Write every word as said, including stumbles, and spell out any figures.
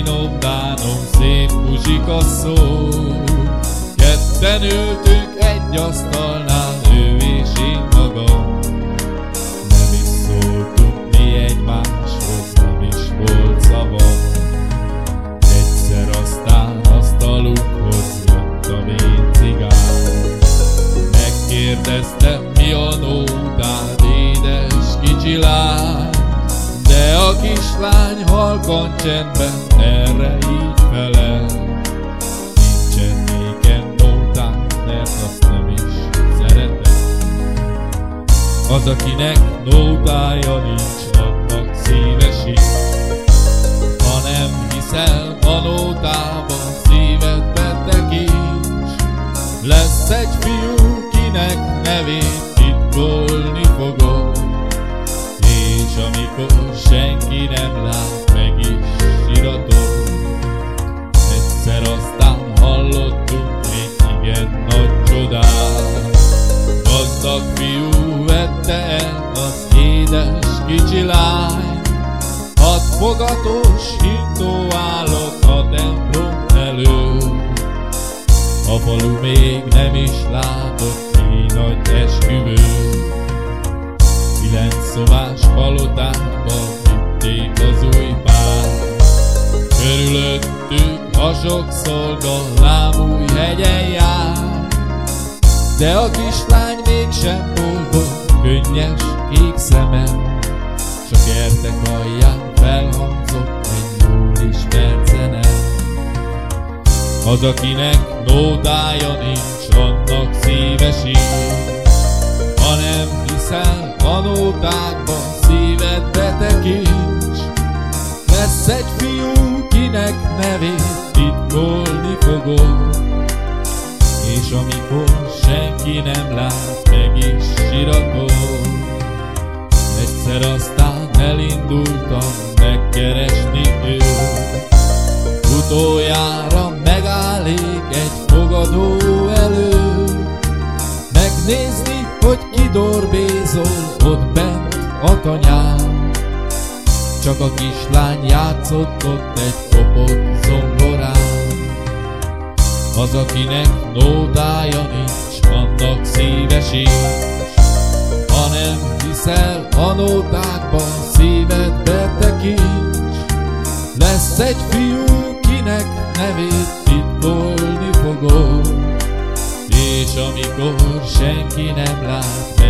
finom, bánom, szép muzsika szól. Ketten ültünk egy asztalnál, ő és én magam. Nem is szóltunk mi egymáshoz, nem is volt szavam. Egyszer aztán asztalunkhoz jött a vén cigány. Megkérdeztem, mi a nótád, édes kicsi lány. De a kislány halkan csendben erre így felel: nincsen nékem nótám, mert azt nem is szeretem. Az, akinek nótája nincs, annak szíve sír. Ha nem hiszel a nótába, szívedbe tekints. Lesz egy fiú, kinek nevét titkolni fogod, és amikor senki nem lát, meg is síratod. Egyszer aztán hallottunk egy igen nagy csodát. Gazdag fiú vette el az édes kicsi lány. Hat fogatos hintó állott a templom előtt. A falu még nem is látott így nagy esküvőt. Kilenc szobás palotába vitték az új pár. Körülöttük a sok szolga lábúj hegyen jár. De a kislány mégsem boldog, könnyes kék szemem. Csak értek alján felhangzott egy jól ismert zene. Az, akinek nótája nincs, annak szíve sír. Ha nem hiszel a nótákba, szívedbe tekints. Lesz egy fiú, kinek nevét titkolni fogod, és amikor senki nem lát, meg is síratod. Egyszer aztán elindultam megkeresni őt. Utoljára megállék egy fogadó előtt, megnézni, hogy kidorbézol ott bent a tanyán. Csak a kislány játszott ott egy kopott zongorán. Az, akinek nótája nincs, annak szíve sincs. Ha nem hiszel a nótákban, szívedbe tekints. Lesz egy fiú, kinek nevét titkolni fogod, és amikor senki nem lát,